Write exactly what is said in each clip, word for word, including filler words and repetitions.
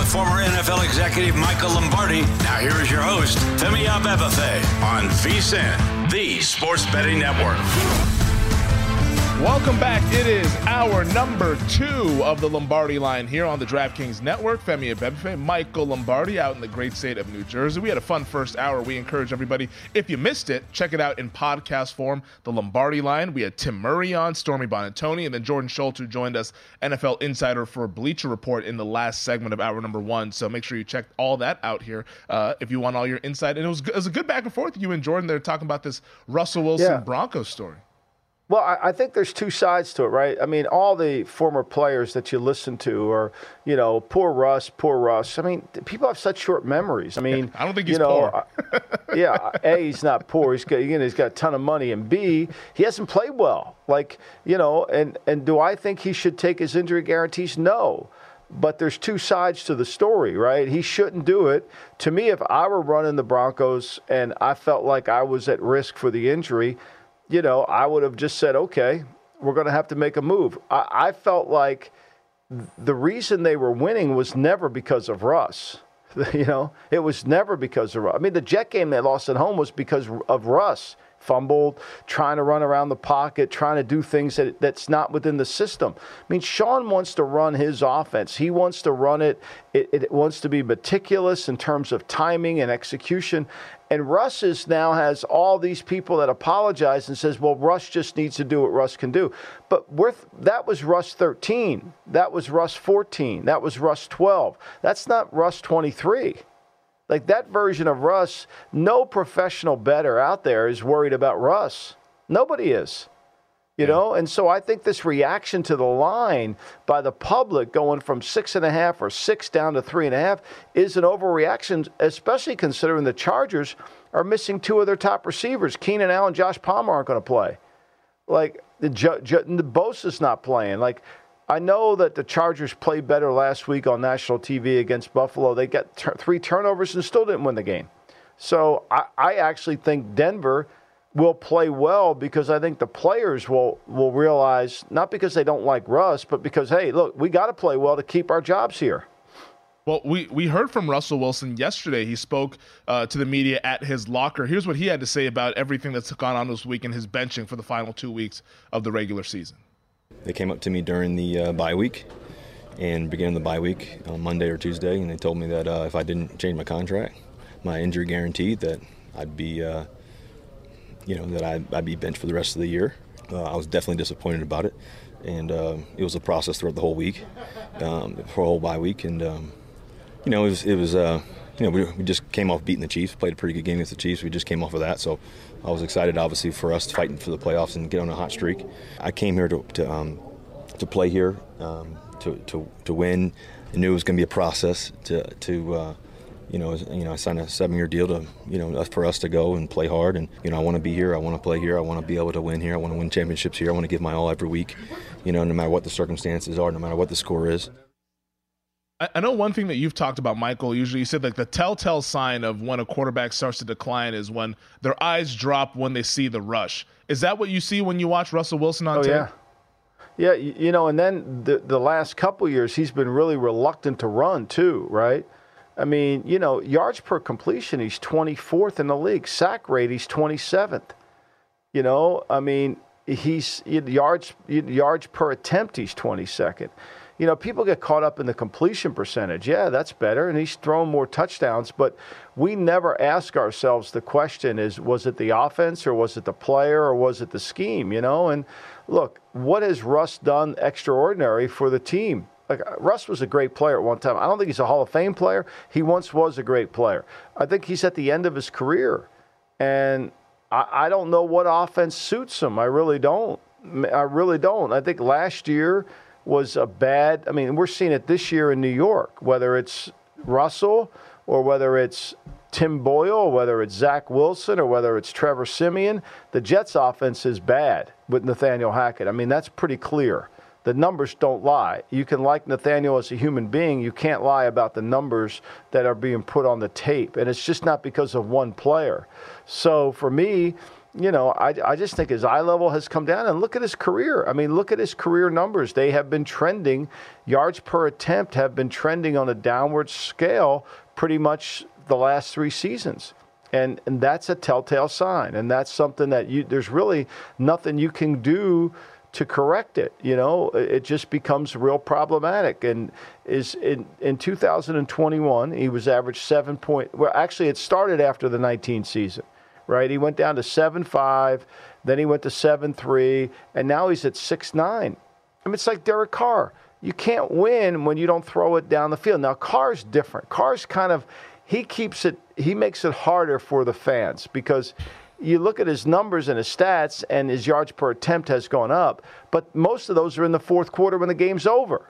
former N F L executive Michael Lombardi. Now here is your host, Femi Abebefe, on V S I N, the Sports Betting Network. Welcome back. It is hour number two of the Lombardi Line here on the DraftKings Network. Femi Abebefe, Michael Lombardi out in the great state of New Jersey. We had a fun first hour. We encourage everybody, if you missed it, check it out in podcast form, the Lombardi Line. We had Tim Murray on, Stormy Bonatoni, and then Jordan Schultz, who joined us, N F L insider for Bleacher Report in the last segment of hour number one. So make sure you check all that out here uh, if you want all your insight. And it was, it was a good back and forth. You and Jordan, they're talking about this Russell Wilson yeah. Broncos story. Well, I, I think there's two sides to it, right? I mean, all the former players that you listen to are, you know, poor Russ, poor Russ. I mean, people have such short memories. I mean, I don't think he's you know, poor. uh, yeah, A, he's not poor. He's got, again, he's got a ton of money. And B, he hasn't played well. Like, you know, and, and do I think he should take his injury guarantees? No. But there's two sides to the story, right? He shouldn't do it. To me, if I were running the Broncos and I felt like I was at risk for the injury, you know, I would have just said, okay, we're going to have to make a move. I, I felt like the reason they were winning was never because of Russ. You know, it was never because of Russ. I mean, the Jet game they lost at home was because of Russ. Fumbled, trying to run around the pocket, trying to do things that that's not within the system. I mean, Sean wants to run his offense. He wants to run it. It, it wants to be meticulous in terms of timing and execution. And Russ is now has all these people that apologize and says, well, Russ just needs to do what Russ can do. But we're, that was Russ thirteen. That was Russ fourteen. That was Russ twelve. That's not Russ twenty-three. Like that version of Russ, no professional bettor out there is worried about Russ. Nobody is. You yeah. know, and so I think this reaction to the line by the public going from six and a half or six down to three and a half is an overreaction, especially considering the Chargers are missing two of their top receivers. Keenan Allen and Josh Palmer aren't going to play. Like the, J- J- the Bosa's not playing. Like, I know that the Chargers played better last week on national T V against Buffalo. They got ter- three turnovers and still didn't win the game. So I, I actually think Denver will play well because I think the players will, will realize, not because they don't like Russ, but because, hey, look, we got to play well to keep our jobs here. Well, we, we heard from Russell Wilson yesterday. He spoke uh, to the media at his locker. Here's what he had to say about everything that's gone on this week and his benching for the final two weeks of the regular season. They came up to me during the uh, bye week and beginning of the bye week on Monday or Tuesday, and they told me that uh, if I didn't change my contract, my injury guarantee, that I'd be, uh, you know, that I'd, I'd be benched for the rest of the year. Uh, I was definitely disappointed about it, and uh, it was a process throughout the whole week, um, for a whole bye week, and um, you know, it was, it was uh, you know, we, we just came off beating the Chiefs, played a pretty good game against the Chiefs. We just came off of that, so I was excited, obviously, for us fighting for the playoffs and get on a hot streak. I came here to to, um, to play here, um, to, to to win. I knew it was going to be a process to to uh, you know you know I signed a seven-year deal to you know for us to go and play hard, and you know I want to be here. I want to play here. I want to be able to win here. I want to win championships here. I want to give my all every week, you know, no matter what the circumstances are, no matter what the score is. I know one thing that you've talked about, Michael. Usually you said like the telltale sign of when a quarterback starts to decline is when their eyes drop when they see the rush. Is that what you see when you watch Russell Wilson on oh, tape? Yeah. Yeah, you know, and then the the last couple years he's been really reluctant to run too, right? I mean, you know, yards per completion, he's twenty-fourth in the league. Sack rate, he's twenty-seventh. You know, I mean, he's yards yards per attempt, he's twenty-second. You know, people get caught up in the completion percentage. Yeah, that's better, and he's thrown more touchdowns. But we never ask ourselves the question is, was it the offense or was it the player or was it the scheme, you know? And look, what has Russ done extraordinary for the team? Like, Russ was a great player at one time. I don't think he's a Hall of Fame player. He once was a great player. I think he's at the end of his career. And I, I don't know what offense suits him. I really don't. I really don't. I think last year was a bad, I mean, we're seeing it this year in New York, whether it's Russell or whether it's Tim Boyle or whether it's Zach Wilson or whether it's Trevor Siemian, the Jets offense is bad with Nathaniel Hackett. I mean, that's pretty clear. The numbers don't lie. You can like Nathaniel as a human being. You can't lie about the numbers that are being put on the tape. And it's just not because of one player. So for me, you know, I, I just think his eye level has come down. And look at his career. I mean, look at his career numbers. They have been trending. Yards per attempt have been trending on a downward scale pretty much the last three seasons. And and that's a telltale sign. And that's something that you there's really nothing you can do to correct it. You know, it just becomes real problematic. And is in, in two thousand twenty-one, he was averaged seven point. Well, actually, it started after the nineteen season, right? He went down to seven five, then he went to seven three, and now he's at six nine. I mean, it's like Derek Carr. You can't win when you don't throw it down the field. Now, Carr's different. Carr's kind of, he keeps it, he makes it harder for the fans because you look at his numbers and his stats, and his yards per attempt has gone up, but most of those are in the fourth quarter when the game's over.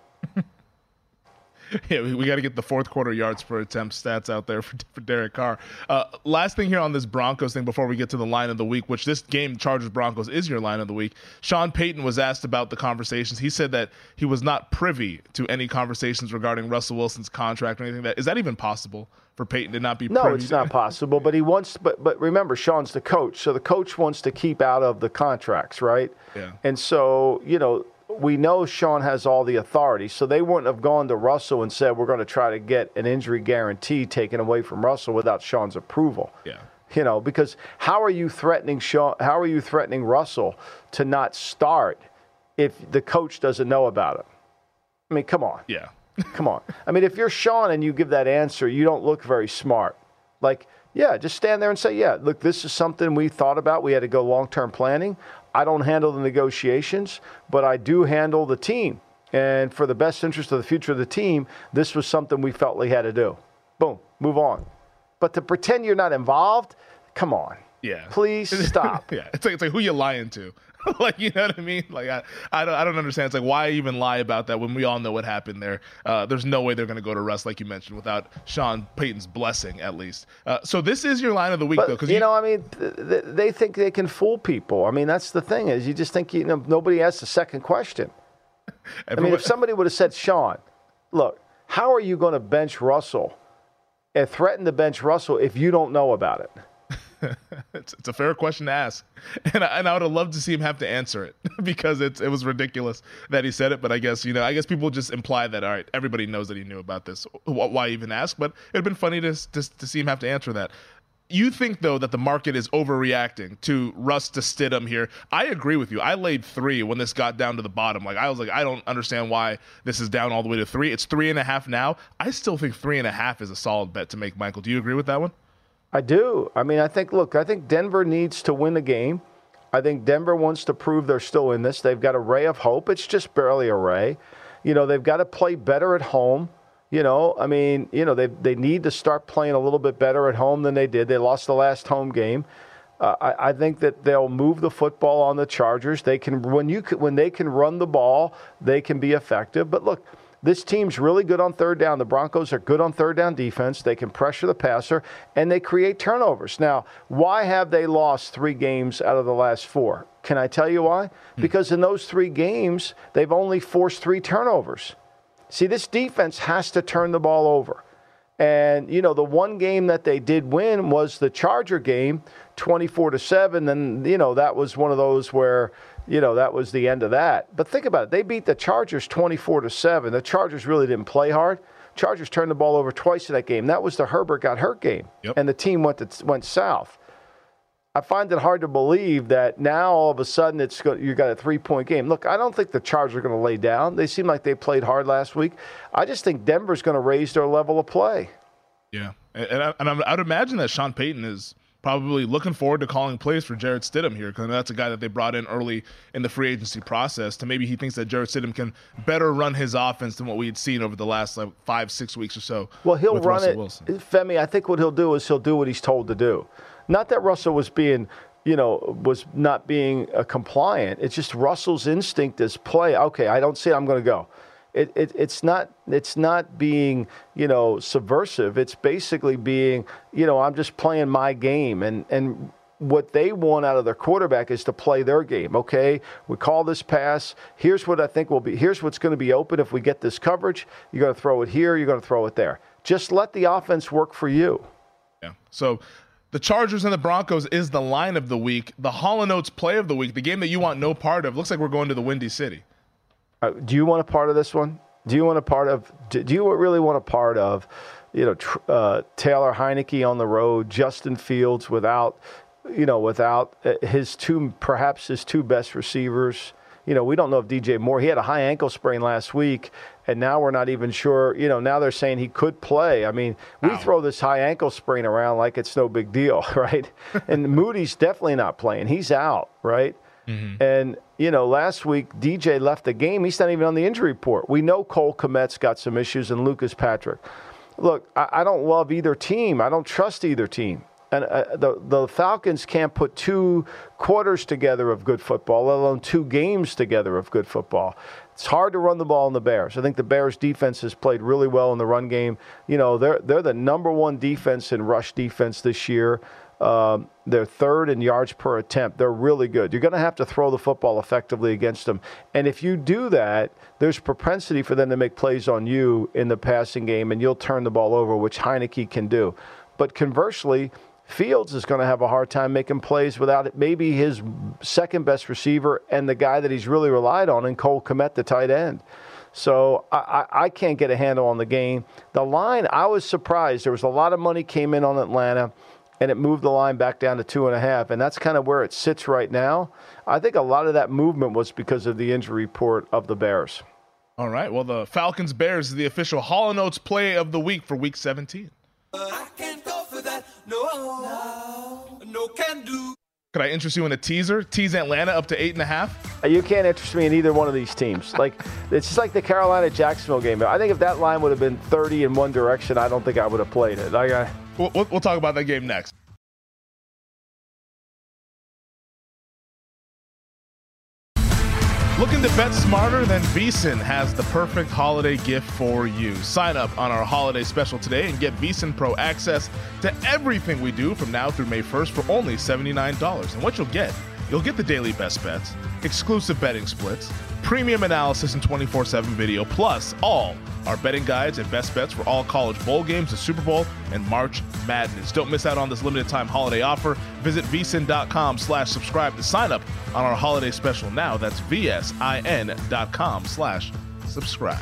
Yeah, we, we got to get the fourth quarter yards per attempt stats out there for, for Derek Carr. Uh, last thing here on this Broncos thing before we get to the line of the week, which this game, Chargers-Broncos, is your line of the week. Sean Payton was asked about the conversations. He said that he was not privy to any conversations regarding Russell Wilson's contract or anything like that. Is that even possible for Payton to not be no, privy? No, it's not possible, but he wants, but, but remember, Sean's the coach, so the coach wants to keep out of the contracts, right? Yeah. And so, you know, we know Sean has all the authority, so they wouldn't have gone to Russell and said, we're going to try to get an injury guarantee taken away from Russell without Sean's approval. Yeah. You know, because how are you threatening Sean, how are you threatening Russell to not start if the coach doesn't know about it? I mean, come on. Yeah. Come on. I mean, if you're Sean and you give that answer, you don't look very smart. Like, yeah, just stand there and say, yeah, look, this is something we thought about. We had to go long-term planning. I don't handle the negotiations, but I do handle the team. And for the best interest of the future of the team, this was something we felt we had to do. Boom, move on. But to pretend you're not involved, come on. Yeah. Please stop. Yeah. It's like, it's like who you lying to? Like, you know what I mean? Like, I, I don't, I don't understand. It's like, why even lie about that when we all know what happened there? Uh, there's no way they're going to go to Russ, like you mentioned, without Sean Payton's blessing, at least. Uh, so this is your line of the week, but, though. Cause you, you know, I mean, th- they think they can fool people. I mean, that's the thing is you just think, you know, nobody asks a second question. I mean, if somebody would have said, Sean, look, how are you going to bench Russell and threaten to bench Russell if you don't know about it? it's, it's a fair question to ask, and I, and I would have loved to see him have to answer it because it's it was ridiculous that he said it. But I guess you know, I guess people just imply that all right, everybody knows that he knew about this. Why even ask? But it'd been funny to to, to see him have to answer that. You think though that the market is overreacting to Russ to Stidham here? I agree with you. I laid three when this got down to the bottom. Like I was like, I don't understand why this is down all the way to three. It's three and a half now. I still think three and a half is a solid bet to make. Michael, do you agree with that one? I do. I mean, I think, look, I think Denver needs to win the game. I think Denver wants to prove they're still in this. They've got a ray of hope. It's just barely a ray. You know, they've got to play better at home. You know, I mean, you know, they they need to start playing a little bit better at home than they did. They lost the last home game. Uh, I, I think that they'll move the football on the Chargers. They can when you when they can run the ball, they can be effective. But look, this team's really good on third down. The Broncos are good on third down defense. They can pressure the passer, and they create turnovers. Now, why have they lost three games out of the last four? Can I tell you why? Hmm. Because in those three games, they've only forced three turnovers. See, this defense has to turn the ball over. And, you know, the one game that they did win was the Charger game, twenty-four to seven. And, you know, that was one of those where, you know, that was the end of that. But think about it. They beat the Chargers twenty-four to seven. The Chargers really didn't play hard. Chargers turned the ball over twice in that game. That was the Herbert got hurt game. Yep. And the team went to, went south. I find it hard to believe that now all of a sudden it's go, you got a three-point game. Look, I don't think the Chargers are going to lay down. They seem like they played hard last week. I just think Denver's going to raise their level of play. Yeah, and, I, and I would imagine that Sean Payton is probably looking forward to calling plays for Jarrett Stidham here because that's a guy that they brought in early in the free agency process to maybe he thinks that Jarrett Stidham can better run his offense than what we had seen over the last like five, six weeks or so. Well, he'll with run Russell it. Wilson. Femi, I think what he'll do is he'll do what he's told to do. Not that Russell was being, you know, was not being uh, compliant. It's just Russell's instinct is play. Okay, I don't see it, I'm going to go. It, it, it's not it's not being, you know, subversive. It's basically being, you know, I'm just playing my game. And, and what they want out of their quarterback is to play their game. Okay, we call this pass. Here's what I think will be. Here's what's going to be open if we get this coverage. You're going to throw it here. You're going to throw it there. Just let the offense work for you. Yeah. So The Chargers and the Broncos is the line of the week. The Hall and Oates play of the week, the game that you want no part of. Looks like we're going to the Windy City. Uh, do you want a part of this one? Do you want a part of? Do you really want a part of? You know, tr- uh, Taylor Heineke on the road, Justin Fields without, you know, without his two, perhaps his two best receivers. You know, we don't know if D J Moore, he had a high ankle sprain last week, and now we're not even sure. You know, now they're saying he could play. I mean, we Ow. throw this high ankle sprain around like it's no big deal, right? And Moody's definitely not playing. He's out, right? Mm-hmm. And, you know, last week, D J left the game. He's not even on the injury report. We know Cole Kmet's got some issues and Lucas Patrick. Look, I, I don't love either team. I don't trust either team. And uh, the the Falcons can't put two quarters together of good football, let alone two games together of good football. It's hard to run the ball in the Bears. I think the Bears defense has played really well in the run game. You know, they're they're the number one defense in rush defense this year. Um, they're third in yards per attempt. They're really good. You're going to have to throw the football effectively against them. And if you do that, there's propensity for them to make plays on you in the passing game, and you'll turn the ball over, which Heineke can do. But conversely, Fields is going to have a hard time making plays without it. Maybe his second best receiver and the guy that he's really relied on in Cole Kmet, the tight end. So I, I, I can't get a handle on the game. The line, I was surprised. There was a lot of money came in on Atlanta, and it moved the line back down to two and a half, and that's kind of where it sits right now. I think a lot of that movement was because of the injury report of the Bears. All right, well, the Falcons-Bears is the official Hall and Oates play of the week for Week seventeen. I can't go for that. No, no, no can do. Could I interest you in a teaser? Tease Atlanta up to eight and a half? You can't interest me in either one of these teams. Like, it's just like the Carolina-Jacksonville game. I think if that line would have been thirty in one direction, I don't think I would have played it. I got. We'll, we'll talk about that game next. Looking to bet smarter? Then VSiN has the perfect holiday gift for you. Sign up on our holiday special today and get VSiN Pro access to everything we do from now through May first for only seventy-nine dollars. And what you'll get, you'll get the daily best bets, exclusive betting splits, premium analysis and twenty-four seven video, plus all our betting guides and best bets for all college bowl games, the Super Bowl, and March Madness. Don't miss out on this limited time holiday offer. Visit vsin.com slash subscribe to sign up on our holiday special now. That's vsin.com slash subscribe.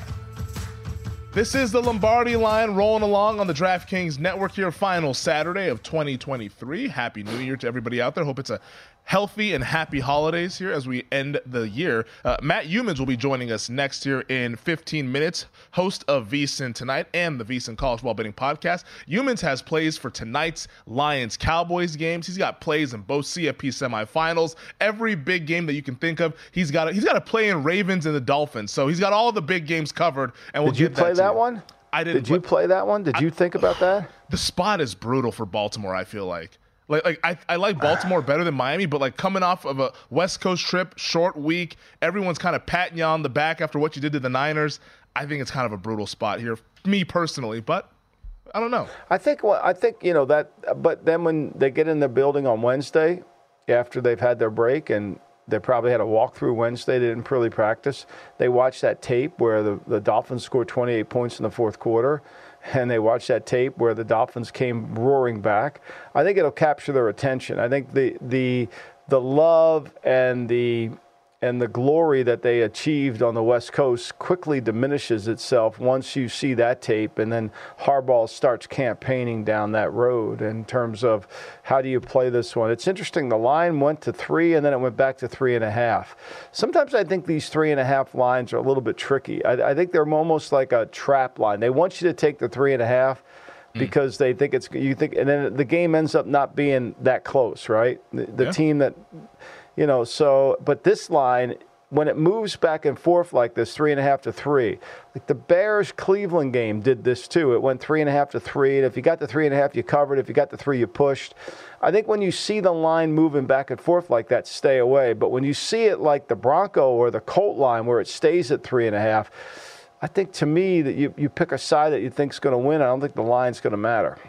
This is the Lombardi Line rolling along on the DraftKings Network here. Final Saturday of twenty twenty-three. Happy New Year to everybody out there. Hope it's a healthy and happy holidays here as we end the year. Uh, Matt Youmans will be joining us next year in fifteen minutes, host of VSiN Tonight and the VSiN College Ball Betting Podcast. Youmans has plays for tonight's Lions-Cowboys games. He's got plays in both C F P semifinals. Every big game that you can think of, he's got a, he's got a play in Ravens and the Dolphins. So he's got all the big games covered. And we'll Did you get play that, that you. one? I didn't. Did you play that one? Did you I, think about that? The spot is brutal for Baltimore, I feel like. Like, like I, I like Baltimore better than Miami, but like coming off of a West Coast trip, short week, everyone's kind of patting you on the back after what you did to the Niners. I think it's kind of a brutal spot here, me personally, but I don't know. I think, well, I think you know that, but then when they get in the building on Wednesday, after they've had their break and they probably had a walkthrough Wednesday, they didn't really practice. They watched that tape where the, the Dolphins scored twenty-eight points in the fourth quarter. And they watched that tape where the Dolphins came roaring back. I think it'll capture their attention. I think the the the love and the and the glory that they achieved on the West Coast quickly diminishes itself once you see that tape, and then Harbaugh starts campaigning down that road in terms of how do you play this one. It's interesting. The line went to three, and then it went back to three and a half. Sometimes I think these three and a half lines are a little bit tricky. I, I think they're almost like a trap line. They want you to take the three and a half because mm. they think it's you think, and then the game ends up not being that close, right? The, the yeah. team that. You know, so, but this line, when it moves back and forth like this, three and a half to three, like the Bears-Cleveland game did this too. It went three and a half to three, and if you got the three and a half, you covered. If you got the three, you pushed. I think when you see the line moving back and forth like that, stay away. But when you see it like the Bronco or the Colt line where it stays at three and a half, I think to me that you, you pick a side that you think is going to win. I don't think the line's going to matter.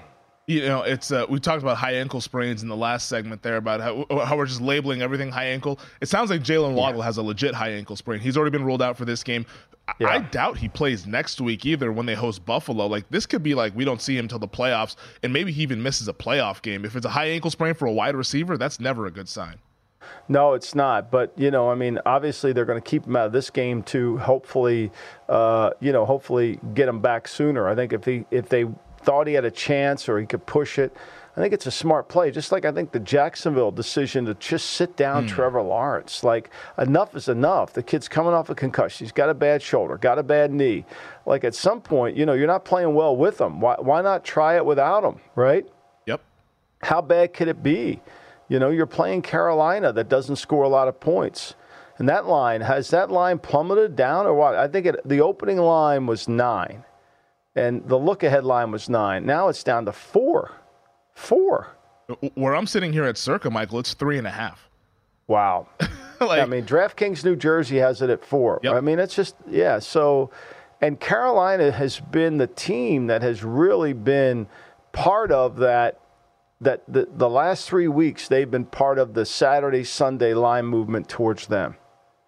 You know, it's uh, we talked about high ankle sprains in the last segment there about how, how we're just labeling everything high ankle. It sounds like Jalen Waddle yeah. has a legit high ankle sprain. He's already been ruled out for this game. Yeah. I doubt he plays next week either when they host Buffalo. Like, this could be like we don't see him till the playoffs, and maybe he even misses a playoff game. If it's a high ankle sprain for a wide receiver, that's never a good sign. No, it's not. But, you know, I mean, obviously they're going to keep him out of this game to hopefully, uh, you know, hopefully get him back sooner. I think if he if they thought he had a chance or he could push it, I think it's a smart play. Just like I think the Jacksonville decision to just sit down mm. Trevor Lawrence. Like, enough is enough. The kid's coming off a concussion. He's got a bad shoulder, got a bad knee. Like, at some point, you know, you're not playing well with him. Why, why not try it without him, right? Yep. How bad could it be? You know, you're playing Carolina that doesn't score a lot of points. And that line, has that line plummeted down or what? I think it, the opening line was nine. And the look-ahead line was nine. Now it's down to four. Four. Where I'm sitting here at Circa, Michael, it's three and a half. Wow. like, I mean, DraftKings New Jersey has it at four. Yep. I mean, it's just, yeah. So, and Carolina has been the team that has really been part of that, that the, the last three weeks they've been part of the Saturday, Sunday line movement towards them.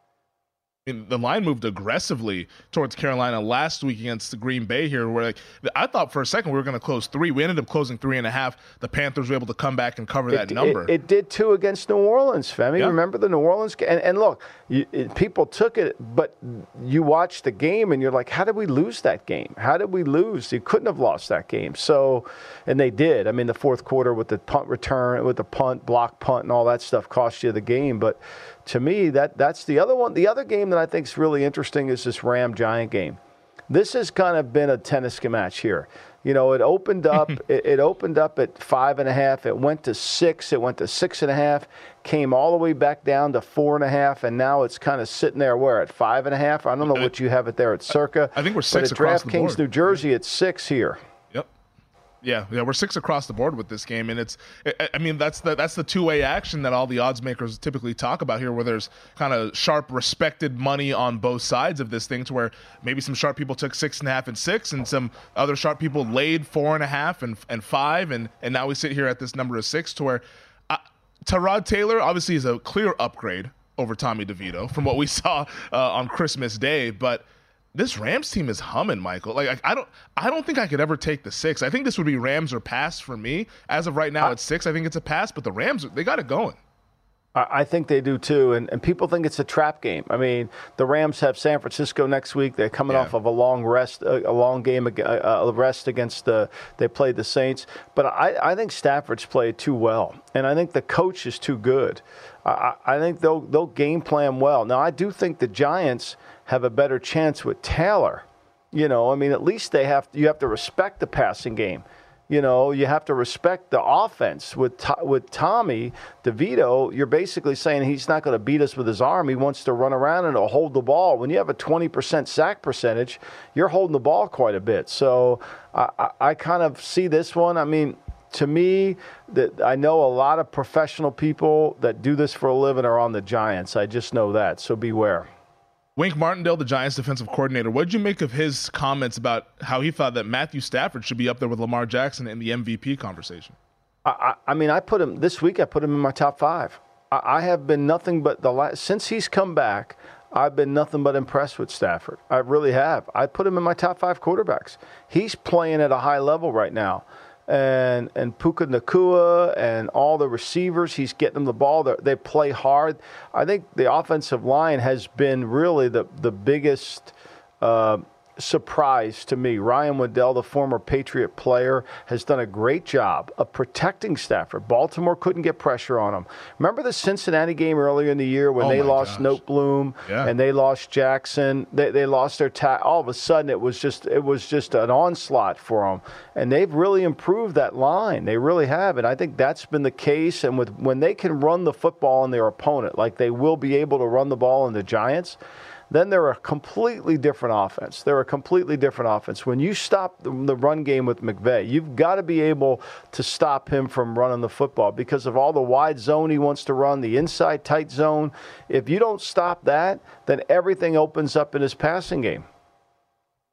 The line moved aggressively towards Carolina last week against the Green Bay here, where like, I thought for a second we were going to close three. We ended up closing three and a half. The Panthers were able to come back and cover that it, number. It, it did, too, against New Orleans, Femi. Yeah. Remember the New Orleans game? And, and look, you, it, people took it, but you watched the game, and you're like, how did we lose that game? How did we lose? You couldn't have lost that game. So, and they did. I mean, the fourth quarter with the punt return, with the punt, block punt, and all that stuff cost you the game. But to me, that that's the other one. The other game that I think is really interesting is this Ram-Giant game. This has kind of been a tennis match here. You know, it opened up. it, it opened up at five and a half. It went to six. It went to six and a half. Came all the way back down to four and a half, and now it's kind of sitting there. Where at five and a half? I don't know what you have it there at Circa. I think we're six but across at the board. DraftKings New Jersey, it's six here. Yeah, yeah, we're six across the board with this game, and it's, I mean, that's the that's the two-way action that all the odds makers typically talk about here, where there's kind of sharp, respected money on both sides of this thing, to where maybe some sharp people took six and a half and six, and some other sharp people laid four and a half and and five, and and now we sit here at this number of six, to where uh, Tyrod Taylor obviously is a clear upgrade over Tommy DeVito from what we saw uh, on Christmas Day, but this Rams team is humming, Michael. Like I don't, I don't think I could ever take the six. I think this would be Rams or pass for me. As of right now, I, it's six. I think it's a pass, but the Rams, they got it going. I think they do too, and, and people think it's a trap game. I mean, the Rams have San Francisco next week. They're coming yeah. off of a long rest, a, a long game, a, a rest against the. They played the Saints, but I, I think Stafford's played too well, and I think the coach is too good. I, I think they'll they'll game plan well. Now, I do think the Giants have a better chance with Taylor. You know, I mean, at least they have. You have to respect the passing game. You know, you have to respect the offense. With with Tommy DeVito, you're basically saying he's not going to beat us with his arm. He wants to run around and hold the ball. When you have a twenty percent sack percentage, you're holding the ball quite a bit. So I, I, I kind of see this one. I mean, to me, that I know a lot of professional people that do this for a living are on the Giants. I just know that. So beware. Wink Martindale, the Giants defensive coordinator, what did you make of his comments about how he thought that Matthew Stafford should be up there with Lamar Jackson in the M V P conversation? I, I, I mean, I put him this week. I put him in my top five. I, I have been nothing but the last since he's come back. I've been nothing but impressed with Stafford. I really have. I put him in my top five quarterbacks. He's playing at a high level right now. And and Puka Nacua and all the receivers, he's getting them the ball. They're, they play hard. I think the offensive line has been really the, the biggest uh, surprise to me. Ryan Waddell, the former Patriot player, has done a great job of protecting Stafford. Baltimore couldn't get pressure on him. Remember the Cincinnati game earlier in the year when oh they lost Noteboom yeah. and they lost Jackson? They they lost their ta- all of a sudden it was just it was just an onslaught for them. And they've really improved that line. They really have. And I think that's been the case. And with when they can run the football on their opponent, like they will be able to run the ball on the Giants, then they're a completely different offense. They're a completely different offense. When you stop the, the run game with McVay, you've got to be able to stop him from running the football because of all the wide zone he wants to run, the inside tight zone. If you don't stop that, then everything opens up in his passing game.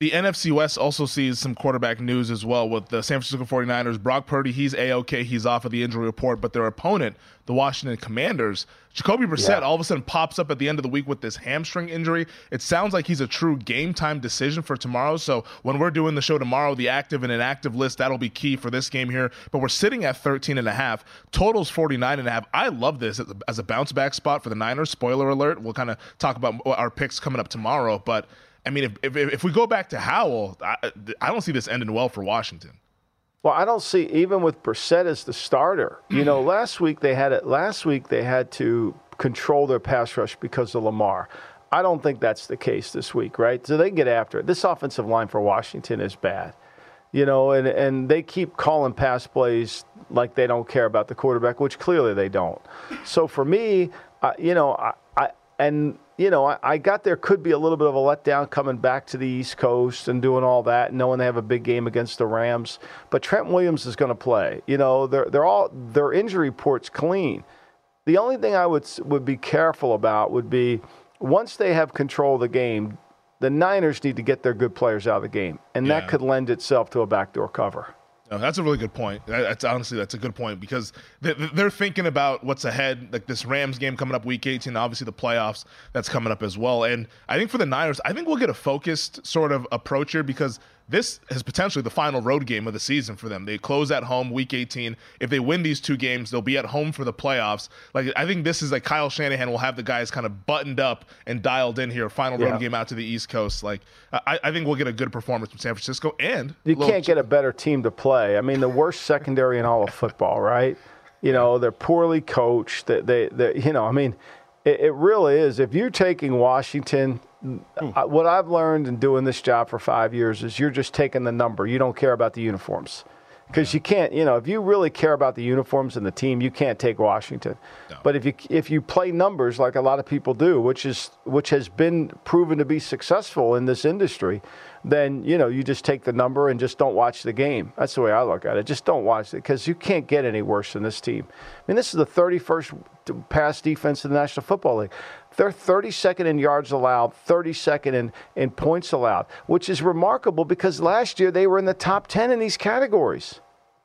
The N F C West also sees some quarterback news as well with the San Francisco forty-niners. Brock Purdy, he's A-OK. He's off of the injury report, but their opponent, the Washington Commanders, Jacoby Brissett, yeah. all of a sudden pops up at the end of the week with this hamstring injury. It sounds like he's a true game-time decision for tomorrow. So when we're doing the show tomorrow, the active and inactive list, that'll be key for this game here. But we're sitting at thirteen and a half. Total's forty-nine and a half. I love this as a bounce-back spot for the Niners. Spoiler alert. We'll kind of talk about our picks coming up tomorrow. But, I mean, if, if, if we go back to Howell, I, I don't see this ending well for Washington. Well, I don't see, even with Brissett as the starter, you know, last week they had it. Last week they had to control their pass rush because of Lamar. I don't think that's the case this week, right? So they get after it. This offensive line for Washington is bad, you know, and, and they keep calling pass plays like they don't care about the quarterback, which clearly they don't. So for me, uh, you know, I, I and you know, I, I got there could be a little bit of a letdown coming back to the East Coast and doing all that, knowing they have a big game against the Rams. But Trent Williams is going to play. You know, they're they're all their injury report's clean. The only thing I would would be careful about would be once they have control of the game, the Niners need to get their good players out of the game, and yeah. that could lend itself to a backdoor cover. No, that's a really good point. That's honestly, that's a good point because they're thinking about what's ahead, like this Rams game coming up week eighteen, obviously the playoffs that's coming up as well. And I think for the Niners, I think we'll get a focused sort of approach here because this is potentially the final road game of the season for them. They close at home week eighteen. If they win these two games, they'll be at home for the playoffs. Like I think this is like Kyle Shanahan will have the guys kind of buttoned up and dialed in here. Final road yeah. game out to the East Coast. Like I, I think we'll get a good performance from San Francisco. And you can't get a better team to play. I mean, the worst secondary in all of football, right? You know, they're poorly coached. They, they, they you know, I mean, it, it really is. If you're taking Washington. Uh, what I've learned in doing this job for five years is you're just taking the number. You don't care about the uniforms. Because you can't, you know, if you really care about the uniforms and the team, you can't take Washington. No. But if you if you play numbers like a lot of people do, which is which has been proven to be successful in this industry, then, you know, you just take the number and just don't watch the game. That's the way I look at it. Just don't watch it because you can't get any worse than this team. I mean, this is the thirty-first pass defense in the National Football League. They're thirty-second in yards allowed, thirty-second in, in points allowed, which is remarkable because last year they were in the top ten in these categories.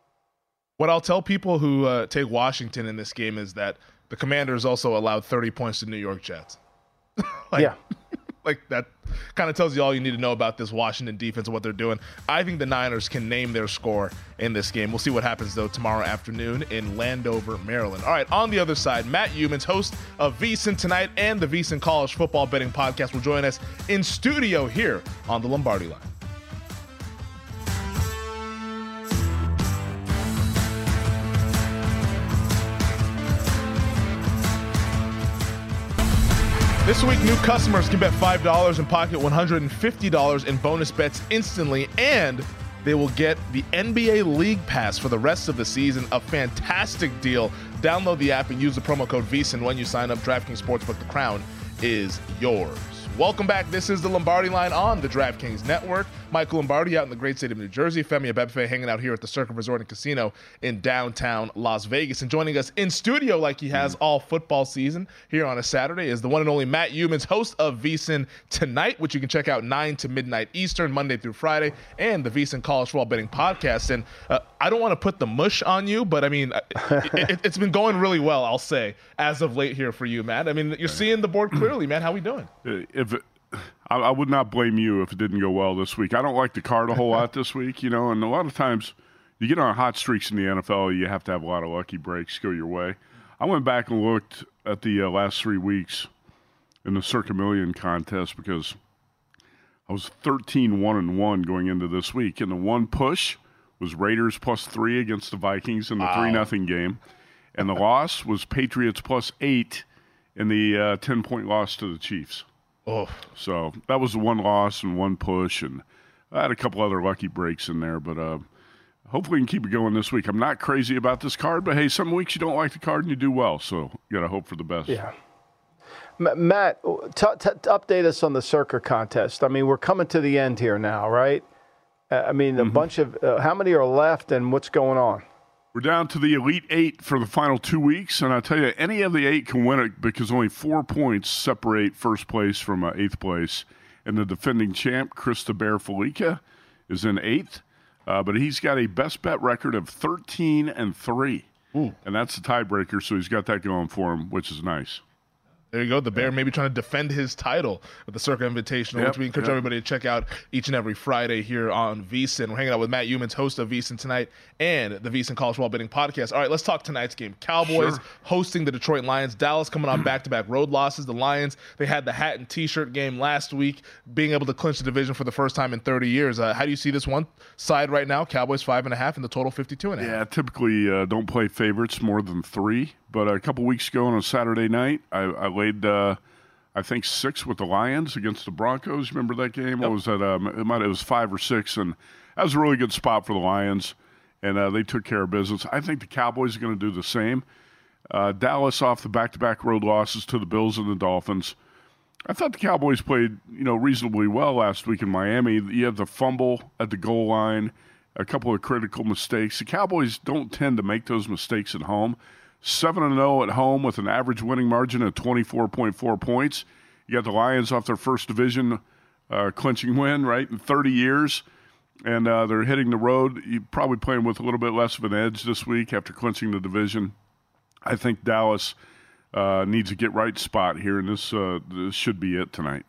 What I'll tell people who uh, take Washington in this game is that the Commanders also allowed thirty points to New York Jets. like, yeah. Like that kind of tells you all you need to know about this Washington defense and what they're doing. I think the Niners can name their score in this game. We'll see what happens, though, tomorrow afternoon in Landover, Maryland. All right, on the other side, Matt Youmans, host of VSiN Tonight and the VSiN College Football Betting Podcast, will join us in studio here on the Lombardi Line. This week, new customers can bet five dollars and pocket one hundred fifty dollars in bonus bets instantly, and they will get the N B A League Pass for the rest of the season. A fantastic deal. Download the app and use the promo code VSiN when you sign up. DraftKings Sportsbook, the crown is yours. Welcome back. This is the Lombardi Line on the DraftKings Network. Michael Lombardi out in the great state of New Jersey. Femi Abebefe hanging out here at the Circuit Resort and Casino in downtown Las Vegas. And joining us in studio like he has all football season here on a Saturday is the one and only Matt Youmans, host of VSiN Tonight, which you can check out nine to midnight Eastern, Monday through Friday, and the VSiN College Football Betting Podcast. And uh, I don't want to put the mush on you, but I mean, it, it, it's been going really well, I'll say, as of late here for you, Matt. I mean, you're seeing the board clearly, man. How we doing? If it, I, I would not blame you if it didn't go well this week. I don't like the card a whole lot this week, you know, and a lot of times you get on hot streaks in the N F L, you have to have a lot of lucky breaks go your way. I went back and looked at the uh, last three weeks in the Circa Million contest because I was thirteen one and one going into this week, and the one push was Raiders plus three against the Vikings in the three wow. nothing game, and the loss was Patriots plus eight in the uh, ten-point loss to the Chiefs. Oh, so that was the one loss and one push, and I had a couple other lucky breaks in there, but uh, hopefully we can keep it going this week. I'm not crazy about this card, but hey, some weeks you don't like the card and you do well, so you got to hope for the best. Yeah. M- Matt, t- t- update us on the Circa contest. I mean, we're coming to the end here now, right? Uh, I mean, a mm-hmm. bunch of uh, – how many are left and what's going on? We're down to the Elite Eight for the final two weeks, and I tell you, any of the eight can win it because only four points separate first place from uh, eighth place. And the defending champ, Christopher Felica, is in eighth. Uh, but he's got a best bet record of thirteen and three. Ooh. And that's the tiebreaker, so he's got that going for him, which is nice. There you go. The Bear maybe trying to defend his title with the Circa Invitational, yep, which we encourage yep. everybody to check out each and every Friday here on VSiN. We're hanging out with Matt Youmans, host of VSiN Tonight and the VSiN College Football Betting Podcast. All right, let's talk tonight's game. Cowboys sure. hosting the Detroit Lions. Dallas coming off back-to-back road losses. The Lions, they had the hat and T-shirt game last week, being able to clinch the division for the first time in thirty years. Uh, how do you see this one side right now? Cowboys five and a half and the total fifty-two and a half. Yeah, typically uh, don't play favorites more than three. But a couple weeks ago on a Saturday night, I, I laid uh, – I think six with the Lions against the Broncos. Remember that game? Yep. What was that? Um, it, might, it was five or six, and that was a really good spot for the Lions, and uh, they took care of business. I think the Cowboys are going to do the same. Uh, Dallas off the back-to-back road losses to the Bills and the Dolphins. I thought the Cowboys played, you know, reasonably well last week in Miami. You have the fumble at the goal line, a couple of critical mistakes. The Cowboys don't tend to make those mistakes at home. seven and oh at home with an average winning margin of twenty-four point four points. You got the Lions off their first division uh, clinching win, right, in thirty years. And uh, they're hitting the road. You're probably playing with a little bit less of an edge this week after clinching the division. I think Dallas uh, needs a get-right spot here, and this, uh, this should be it tonight.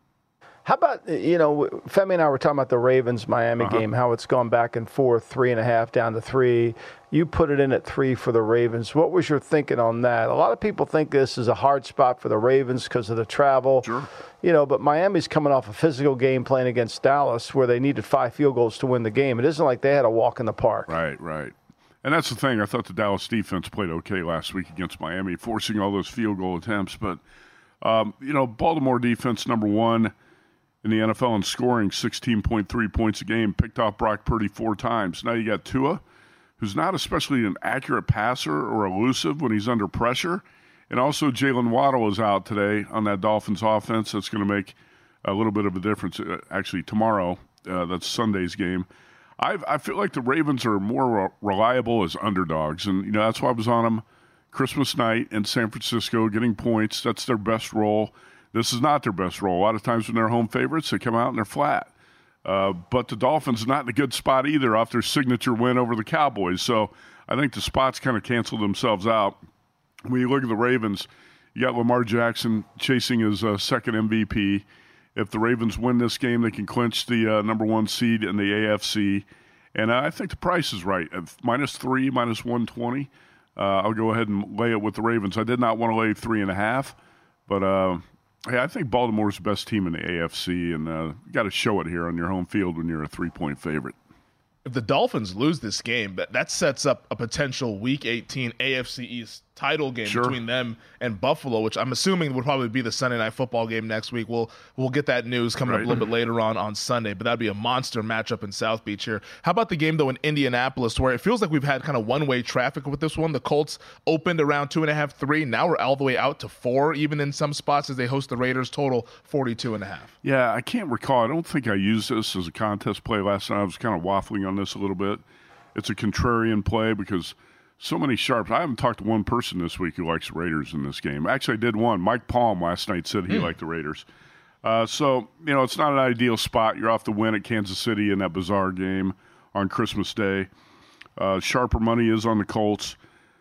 How about, you know, Femi and I were talking about the Ravens-Miami uh-huh. game, how it's gone back and forth, three and a half down to three. You put it in at three for the Ravens. What was your thinking on that? A lot of people think this is a hard spot for the Ravens because of the travel. Sure. You know, but Miami's coming off a physical game playing against Dallas where they needed five field goals to win the game. It isn't like they had a walk in the park. Right, right. And that's the thing. I thought the Dallas defense played okay last week against Miami, forcing all those field goal attempts. But, um, you know, Baltimore defense, number one in the N F L in scoring, sixteen point three points a game, picked off Brock Purdy four times. Now you got Tua, who's not especially an accurate passer or elusive when he's under pressure. And also Jalen Waddle is out today on that Dolphins offense. That's going to make a little bit of a difference. Uh, actually, tomorrow, uh, that's Sunday's game. I've, I feel like the Ravens are more re- reliable as underdogs. And, you know, that's why I was on them Christmas night in San Francisco getting points. That's their best role. This is not their best role. A lot of times when they're home favorites, they come out and they're flat. Uh, but the Dolphins are not in a good spot either off their signature win over the Cowboys. So I think the spots kind of cancel themselves out. When you look at the Ravens, you got Lamar Jackson chasing his uh, second M V P. If the Ravens win this game, they can clinch the uh, number one seed in the A F C. And uh, I think the price is right. At minus three, minus one twenty, uh, I'll go ahead and lay it with the Ravens. I did not want to lay three and a half, but uh, hey, I think Baltimore's the best team in the A F C, and uh, you got to show it here on your home field when you're a three-point favorite. If the Dolphins lose this game, that, that sets up a potential Week eighteen A F C East title game sure. between them and Buffalo, which I'm assuming would probably be the Sunday Night Football game next week. We'll we'll get that news coming right. up a little bit later on on Sunday, but that'd be a monster matchup in South Beach here. How about the game, though, in Indianapolis, where it feels like we've had kind of one-way traffic with this one? The Colts opened around two and a half, three. Now we're all the way out to four, even in some spots as they host the Raiders, total forty-two and a half. Yeah, I can't recall. I don't think I used this as a contest play last night. I was kind of waffling on this a little bit. It's a contrarian play because so many sharps. I haven't talked to one person this week who likes the Raiders in this game. Actually, I did one. Mike Palm last night said he mm. liked the Raiders. Uh, so, you know, it's not an ideal spot. You're off the win at Kansas City in that bizarre game on Christmas Day. Uh, sharper money is on the Colts.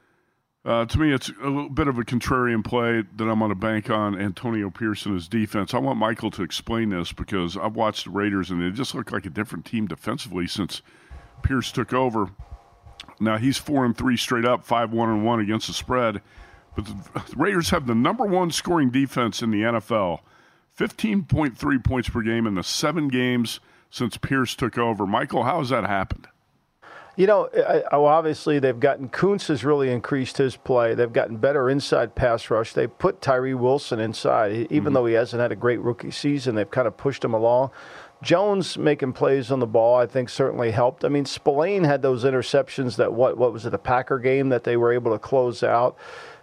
Uh, to me, it's a little bit of a contrarian play that I'm going to bank on Antonio Pierce and his defense. I want Michael to explain this because I've watched the Raiders, and they just look like a different team defensively since Pierce took over. Now, he's four and three straight up, five one and one against the spread. But the Raiders have the number one scoring defense in the N F L, fifteen point three points per game in the seven games since Pierce took over. Michael, how has that happened? You know, well, obviously they've gotten Kuntz has really increased his play. They've gotten better inside pass rush. They put Tyree Wilson inside. Even mm-hmm. though he hasn't had a great rookie season, they've kind of pushed him along. Jones making plays on the ball, I think, certainly helped. I mean, Spillane had those interceptions that, what what was it, the Packer game that they were able to close out.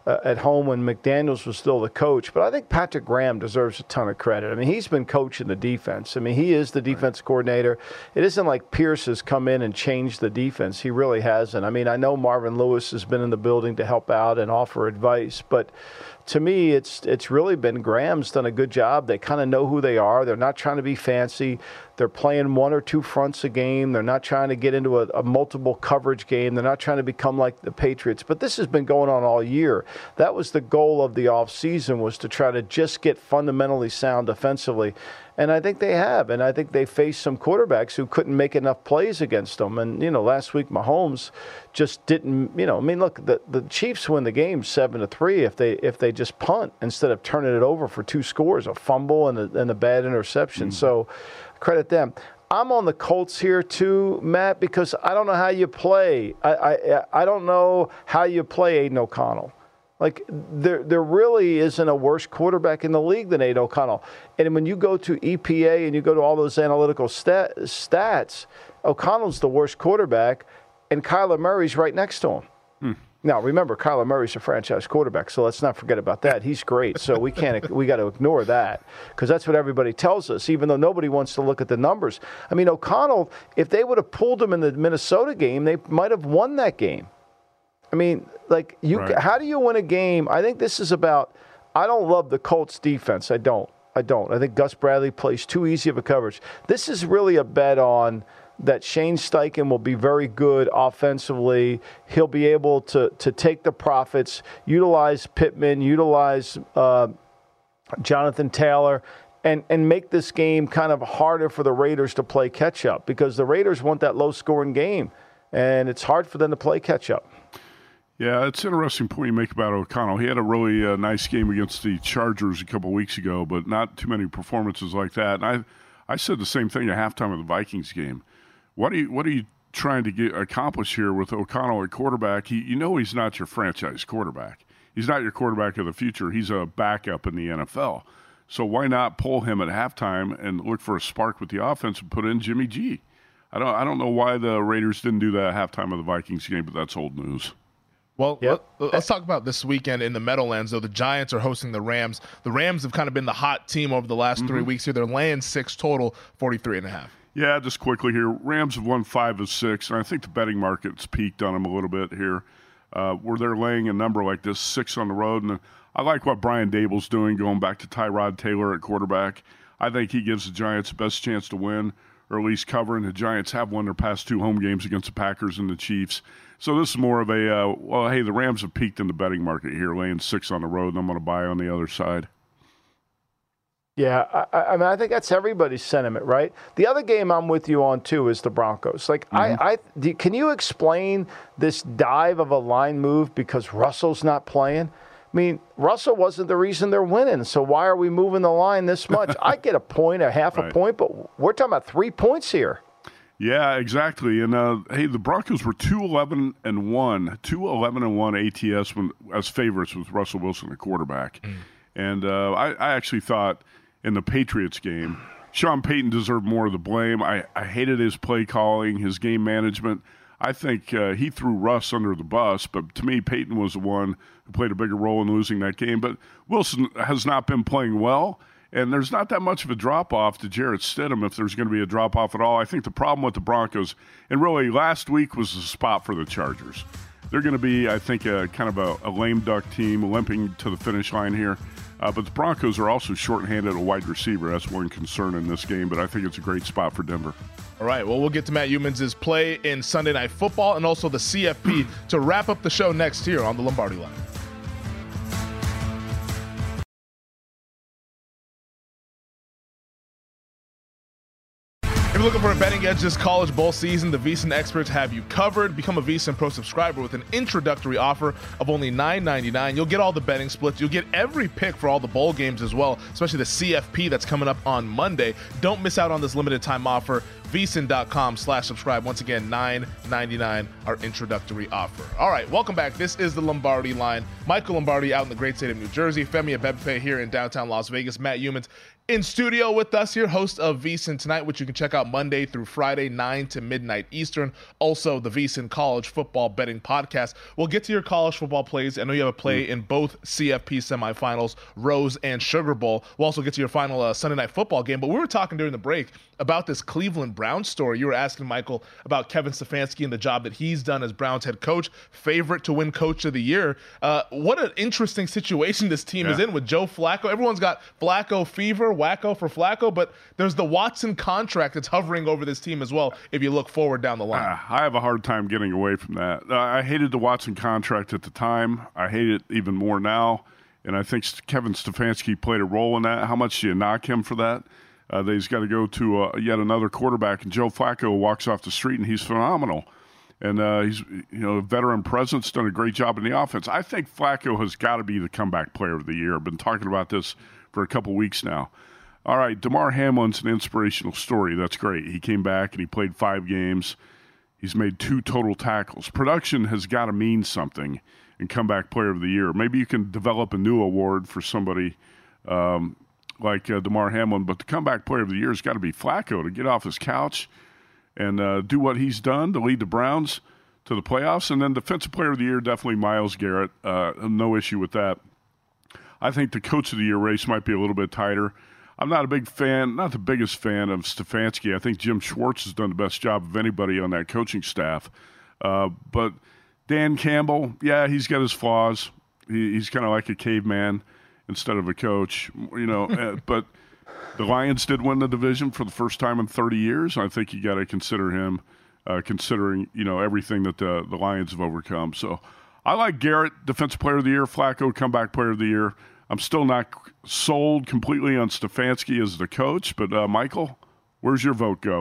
uh, at home when McDaniels was still the coach. But I think Patrick Graham deserves a ton of credit. I mean, he's been coaching the defense. I mean, he is the defense right. coordinator. It isn't like Pierce has come in and changed the defense. He really hasn't. I mean, I know Marvin Lewis has been in the building to help out and offer advice, but to me, it's it's really been Graham's done a good job. They kind of know who they are. They're not trying to be fancy. They're playing one or two fronts a game. They're not trying to get into a, a multiple coverage game. They're not trying to become like the Patriots. But this has been going on all year. That was the goal of the offseason, was to try to just get fundamentally sound defensively. And I think they have. And I think they faced some quarterbacks who couldn't make enough plays against them. And, you know, last week Mahomes just didn't, you know, I mean, look, the, the Chiefs win the game seven to three if they if they just punt instead of turning it over for two scores, a fumble and a, and a bad interception. Mm-hmm. So credit them. I'm on the Colts here too, Matt, because I don't know how you play. I I, I don't know how you play Aiden O'Connell. Like, there there really isn't a worse quarterback in the league than Aiden O'Connell. And when you go to E P A and you go to all those analytical stat, stats, O'Connell's the worst quarterback, and Kyler Murray's right next to him. Hmm. Now, remember, Kyler Murray's a franchise quarterback, so let's not forget about that. He's great, so we can't we got to ignore that, because that's what everybody tells us, even though nobody wants to look at the numbers. I mean, O'Connell, if they would have pulled him in the Minnesota game, they might have won that game. I mean, like, you. Right. How do you win a game? I think this is about – I don't love the Colts' defense. I don't. I don't. I think Gus Bradley plays too easy of a coverage. This is really a bet on that Shane Steichen will be very good offensively. He'll be able to, to take the profits, utilize Pittman, utilize uh, Jonathan Taylor, and, and make this game kind of harder for the Raiders to play catch-up, because the Raiders want that low-scoring game, and it's hard for them to play catch-up. Yeah, it's an interesting point you make about O'Connell. He had a really uh, nice game against the Chargers a couple of weeks ago, but not too many performances like that. And I I said the same thing at halftime of the Vikings game. What are you what are you trying to get accomplish here with O'Connell at quarterback? He, you know he's not your franchise quarterback. He's not your quarterback of the future. He's a backup in the N F L. So why not pull him at halftime and look for a spark with the offense and put in Jimmy G? I don't I don't know why the Raiders didn't do that at halftime of the Vikings game, but that's old news. Well, yep. let, let's talk about this weekend in the Meadowlands, though. The Giants are hosting the Rams. The Rams have kind of been the hot team over the last mm-hmm. three weeks here. They're laying six total, forty-three and a half. Yeah, just quickly here. Rams have won five of six, and I think the betting market's peaked on them a little bit here, uh, where they're laying a number like this, six on the road. And I like what Brian Dable's doing, going back to Tyrod Taylor at quarterback. I think he gives the Giants the best chance to win, or at least cover, and the Giants have won their past two home games against the Packers and the Chiefs. So this is more of a, uh, well, hey, the Rams have peaked in the betting market here, laying six on the road, and I'm going to buy on the other side. Yeah, I, I mean, I think that's everybody's sentiment, right? The other game I'm with you on, too, is the Broncos. Like, mm-hmm. I, I do, can you explain this dive of a line move because Russell's not playing? I mean, Russell wasn't the reason they're winning, so why are we moving the line this much? I get a point, a half right. a point, but we're talking about three points here. Yeah, exactly. And uh, hey, the Broncos were two eleven and one, two eleven and one A T S when as favorites with Russell Wilson, the quarterback. Mm. And uh, I, I actually thought in the Patriots game, Sean Payton deserved more of the blame. I, I hated his play calling, his game management. I think uh, he threw Russ under the bus, but to me, Payton was the one who played a bigger role in losing that game. But Wilson has not been playing well. And there's not that much of a drop-off to Jarrett Stidham if there's going to be a drop-off at all. I think the problem with the Broncos, and really last week was the spot for the Chargers. They're going to be, I think, a kind of a, a lame duck team limping to the finish line here. Uh, but the Broncos are also shorthanded at wide receiver. That's one concern in this game, but I think it's a great spot for Denver. All right, well, we'll get to Matt Youmans' play in Sunday Night Football and also the C F P to wrap up the show next here on the Lombardi Line. If you're looking for a betting edge this college bowl season, the VSiN experts have you covered. Become a VSiN Pro subscriber with an introductory offer of only nine ninety-nine. You'll get all the betting splits. You'll get every pick for all the bowl games as well, especially the C F P that's coming up on Monday. Don't miss out on this limited time offer. VSiN.com slash subscribe. Once again, nine ninety-nine, our introductory offer. All right, welcome back. This is the Lombardi Line. Michael Lombardi out in the great state of New Jersey. Femi Abebefe here in downtown Las Vegas. Matt Youmans in studio with us here, host of VSiN Tonight, which you can check out Monday through Friday, nine to midnight Eastern. Also, the VSiN College Football Betting Podcast. We'll get to your college football plays. I know you have a play mm. in both C F P semifinals, Rose and Sugar Bowl. We'll also get to your final uh, Sunday night football game. But we were talking during the break about this Cleveland Browns story. You were asking Michael about Kevin Stefanski and the job that he's done as Browns head coach, favorite to win Coach of the Year. Uh, what an interesting situation this team yeah. is in with Joe Flacco. Everyone's got Flacco fever, wacko for Flacco, but there's the Watson contract that's hovering over this team as well if you look forward down the line. Uh, I have a hard time getting away from that. Uh, I hated the Watson contract at the time. I hate it even more now, and I think Kevin Stefanski played a role in that. How much do you knock him for that? Uh, that he's got to go to uh, yet another quarterback, and Joe Flacco walks off the street, and he's phenomenal. And uh, he's, you know, a veteran presence, done a great job in the offense. I think Flacco has got to be the comeback player of the year. I've been talking about this for a couple weeks now. All right, Damar Hamlin's an inspirational story. That's great. He came back, and he played five games. He's made two total tackles. Production has got to mean something in comeback player of the year. Maybe you can develop a new award for somebody um, like uh, Damar Hamlin, but the comeback player of the year has got to be Flacco to get off his couch and uh, do what he's done to lead the Browns to the playoffs. And then defensive player of the year, definitely Myles Garrett. Uh, no issue with that. I think the coach of the year race might be a little bit tighter. I'm not a big fan, not the biggest fan of Stefanski. I think Jim Schwartz has done the best job of anybody on that coaching staff. Uh, but Dan Campbell, yeah, he's got his flaws. He, he's kind of like a caveman instead of a coach, you know. uh, but the Lions did win the division for the first time in thirty years. I think you got to consider him, uh, considering, you know, everything that the, the Lions have overcome. So I like Garrett, defensive player of the year, Flacco, comeback player of the year. I'm still not sold completely on Stefanski as the coach, but uh, Michael, where's your vote go?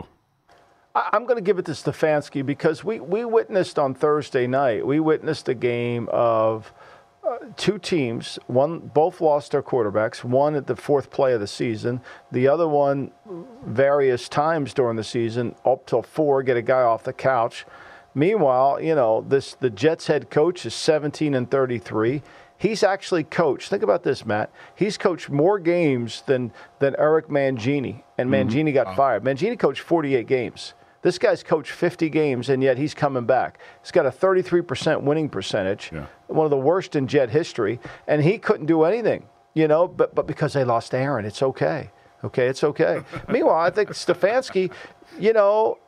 I'm going to give it to Stefanski because we, we witnessed on Thursday night, we witnessed a game of uh, two teams. One, both lost their quarterbacks, one at the fourth play of the season, the other one various times during the season, up till four, get a guy off the couch. Meanwhile, you know, this the Jets head coach is seventeen and thirty-three. He's actually coached. Think about this, Matt. He's coached more games than than Eric Mangini, and Mangini mm-hmm. got wow. fired. Mangini coached forty-eight games. This guy's coached fifty games, and yet he's coming back. He's got a thirty-three percent winning percentage, yeah. one of the worst in Jet history, and he couldn't do anything, you know, but, but because they lost Aaron, it's okay. Okay, it's okay. Meanwhile, I think Stefanski, you know,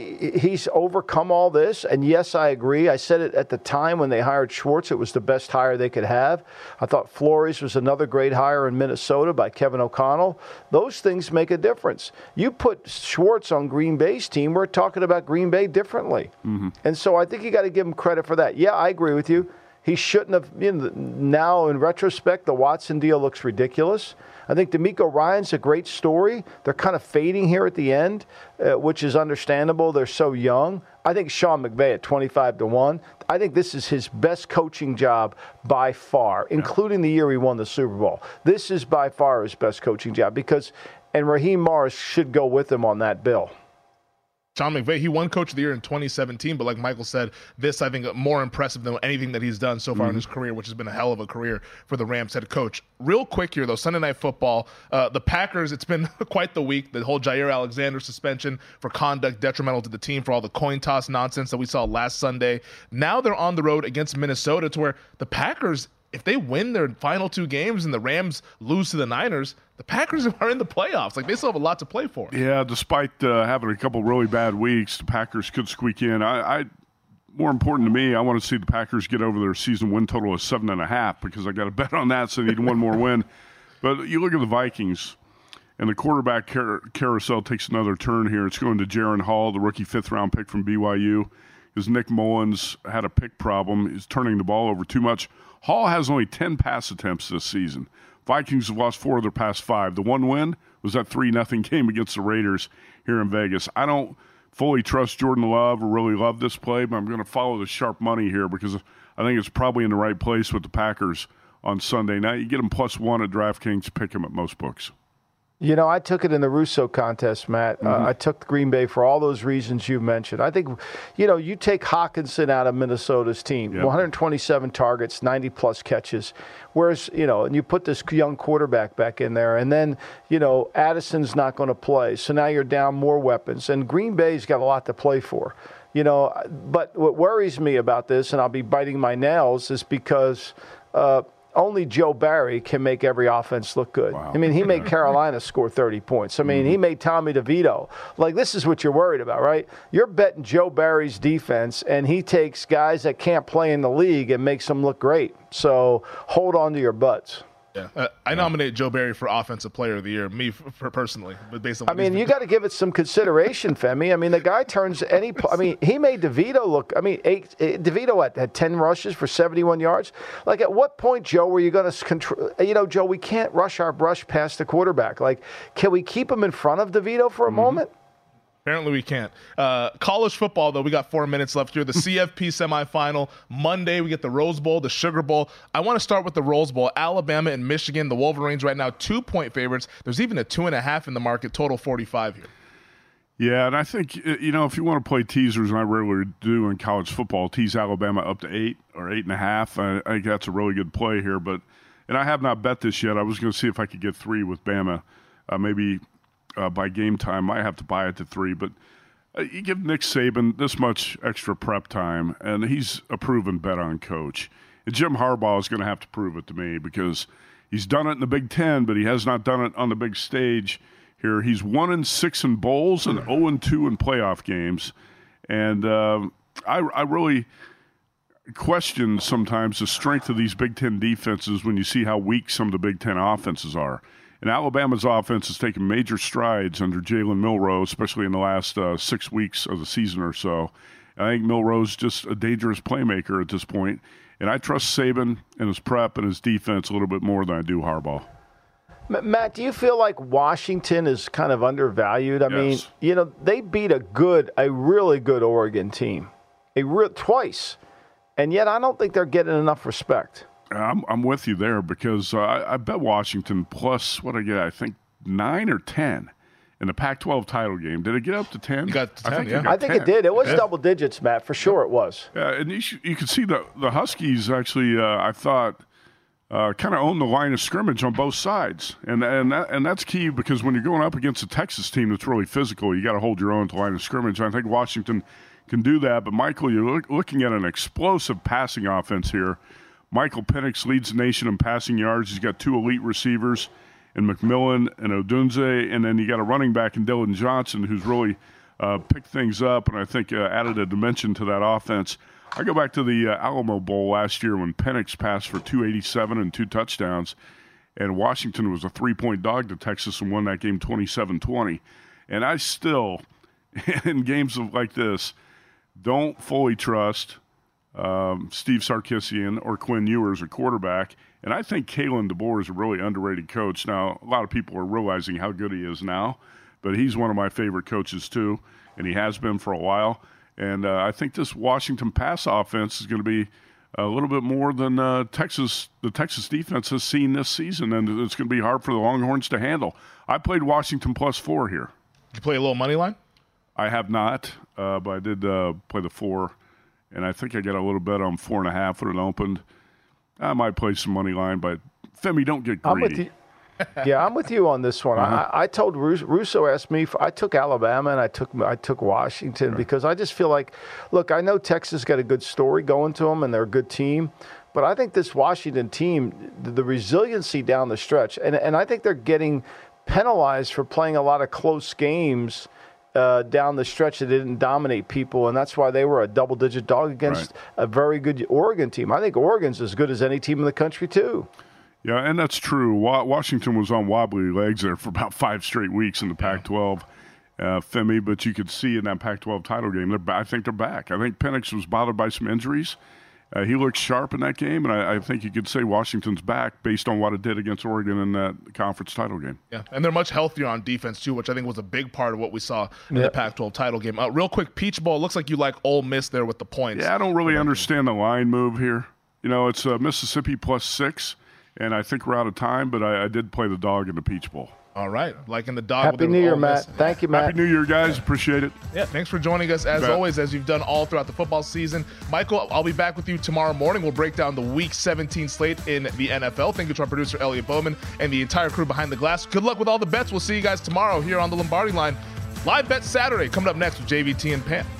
he's overcome all this, and yes, I agree. I said it at the time when they hired Schwartz. It was the best hire they could have. I thought Flores was another great hire in Minnesota by Kevin O'Connell. Those things make a difference. You put Schwartz on Green Bay's team, we're talking about Green Bay differently. Mm-hmm. And so I think you got to give him credit for that. Yeah, I agree with you. He shouldn't have, you know, now in retrospect, the Watson deal looks ridiculous. I think D'Amico Ryan's a great story. They're kind of fading here at the end, uh, which is understandable. They're so young. I think Sean McVay at twenty-five to one. I think this is his best coaching job by far, yeah. including the year he won the Super Bowl. This is by far his best coaching job because, and Raheem Morris should go with him on that bill. Sean McVay, he won Coach of the Year in twenty seventeen, but like Michael said, this, I think, more impressive than anything that he's done so far mm-hmm. in his career, which has been a hell of a career for the Rams head coach. Real quick here, though, Sunday Night Football, uh, the Packers, it's been quite the week. The whole Jair Alexander suspension for conduct detrimental to the team for all the coin toss nonsense that we saw last Sunday. Now they're on the road against Minnesota to where the Packers, if they win their final two games and the Rams lose to the Niners, the Packers are in the playoffs. Like, they still have a lot to play for. Yeah, despite uh, having a couple really bad weeks, the Packers could squeak in. I, I, more important to me, I want to see the Packers get over their season win total of seven and a half because I got a bet on that, so they need one more win. But you look at the Vikings, and the quarterback car- carousel takes another turn here. It's going to Jaren Hall, the rookie fifth-round pick from B Y U. Because Nick Mullins had a pick problem. He's turning the ball over too much. Hall has only ten pass attempts this season. Vikings have lost four of their past five. The one win was that three nothing game against the Raiders here in Vegas. I don't fully trust Jordan Love or really love this play, but I'm going to follow the sharp money here because I think it's probably in the right place with the Packers on Sunday night. You get them plus one at DraftKings, pick them at most books. You know, I took it in the Russo contest, Matt. Mm-hmm. Uh, I took Green Bay for all those reasons you mentioned. I think, you know, you take Hawkinson out of Minnesota's team, yep. one hundred twenty-seven targets, ninety-plus catches. Whereas, you know, and you put this young quarterback back in there, and then, you know, Addison's not going to play. So now you're down more weapons. And Green Bay's got a lot to play for. You know, but what worries me about this, and I'll be biting my nails, is because uh, – only Joe Barry can make every offense look good. Wow. I mean, he made Carolina score thirty points. I mean, mm-hmm. he made Tommy DeVito. Like, this is what you're worried about, right? You're betting Joe Barry's defense, and he takes guys that can't play in the league and makes them look great. So hold on to your butts. Yeah, uh, I nominate Joe Barry for Offensive Player of the Year, me for personally, but based on. I mean, you got to give it some consideration, Femi. I mean, the guy turns any. I mean, he made DeVito look. I mean, eight, DeVito had, had ten rushes for seventy-one yards. Like, at what point, Joe, were you going to control? You know, Joe, we can't rush our brush past the quarterback. Like, can we keep him in front of DeVito for a mm-hmm. moment? Apparently we can't. Uh, college football, though, we got four minutes left here. The C F P semifinal. Monday, we get the Rose Bowl, the Sugar Bowl. I want to start with the Rose Bowl. Alabama and Michigan, the Wolverines right now, two-point favorites. There's even a two and a half in the market, total forty-five here. Yeah, and I think, you know, if you want to play teasers, and I rarely do in college football, tease Alabama up to eight or eight and a half. I, I think that's a really good play here. But, and I have not bet this yet. I was going to see if I could get three with Bama, uh, maybe – Uh, by game time. I have to buy it to three, but uh, you give Nick Saban this much extra prep time, and he's a proven bet-on coach. And Jim Harbaugh is going to have to prove it to me because he's done it in the Big Ten, but he has not done it on the big stage here. He's one and six in bowls and zero and two in playoff games, and uh, I, I really question sometimes the strength of these Big Ten defenses when you see how weak some of the Big Ten offenses are. And Alabama's offense has taken major strides under Jalen Milroe, especially in the last uh, six weeks of the season or so. I think Milroe's just a dangerous playmaker at this point. And I trust Saban and his prep and his defense a little bit more than I do Harbaugh. Matt, do you feel like Washington is kind of undervalued? I yes. mean, you know, they beat a good, a really good Oregon team, a real twice. And yet I don't think they're getting enough respect. I'm I'm with you there because uh, I, I bet Washington plus, what did I get, I think nine or ten in the Pac twelve title game. Did it get up to ten? You got to ten, I think, yeah. it, got I think ten. it did. It was yeah. double digits, Matt, for sure it was. Yeah, and you, sh- you could see the, the Huskies actually, uh, I thought, uh, kind of owned the line of scrimmage on both sides. And and that, and that's key because when you're going up against a Texas team that's really physical, you got to hold your own to line of scrimmage. And I think Washington can do that. But, Michael, you're look, looking at an explosive passing offense here. Michael Penix leads the nation in passing yards. He's got two elite receivers in McMillan and Odunze, and then you got a running back in Dylan Johnson who's really uh, picked things up and I think uh, added a dimension to that offense. I go back to the uh, Alamo Bowl last year when Penix passed for two eighty-seven and two touchdowns, and Washington was a three-point dog to Texas and won that game twenty-seven twenty. And I still, in games of like this, don't fully trust Um, Steve Sarkisian or Quinn Ewers, a quarterback. And I think Kalen DeBoer is a really underrated coach. Now, a lot of people are realizing how good he is now, but he's one of my favorite coaches too, and he has been for a while. And uh, I think this Washington pass offense is going to be a little bit more than uh, Texas, the Texas defense has seen this season, and it's going to be hard for the Longhorns to handle. I played Washington plus four here. Did you play a little money line? I have not, uh, but I did uh, play the four. And I think I got a little bet on four and a half when it opened. I might play some money line, but Femi, don't get greedy. I'm with you. Yeah, I'm with you on this one. Uh-huh. I, I told Russo, Russo asked me, for, I took Alabama and I took I took Washington right. because I just feel like, look, I know Texas got a good story going to them and they're a good team, but I think this Washington team, the, the resiliency down the stretch, and, and I think they're getting penalized for playing a lot of close games Uh, down the stretch that didn't dominate people, and that's why they were a double-digit dog against right. a very good Oregon team. I think Oregon's as good as any team in the country, too. Yeah, and that's true. Wa- Washington was on wobbly legs there for about five straight weeks in the Pac twelve, uh, Femi, but you could see in that Pac twelve title game, they're, I think they're back. I think Penix was bothered by some injuries. Uh, he looked sharp in that game, and I, I think you could say Washington's back based on what it did against Oregon in that conference title game. Yeah, and they're much healthier on defense, too, which I think was a big part of what we saw in yeah. the Pac twelve title game. Uh, real quick, Peach Bowl, looks like you like Ole Miss there with the points. Yeah, I don't really understand the line move here. You know, it's uh, Mississippi plus six, and I think we're out of time, but I, I did play the dog in the Peach Bowl. All right. Liking the dog. Happy New Year, Matt. Thank you, Matt. Happy New Year, guys. Appreciate it. Yeah, thanks for joining us as Bet. always, as you've done all throughout the football season. Michael, I'll be back with you tomorrow morning. We'll break down the Week seventeen slate in the N F L. Thank you to our producer, Elliot Bowman, and the entire crew behind the glass. Good luck with all the bets. We'll see you guys tomorrow here on the Lombardi Line. Live Bet Saturday coming up next with J V T and Pam.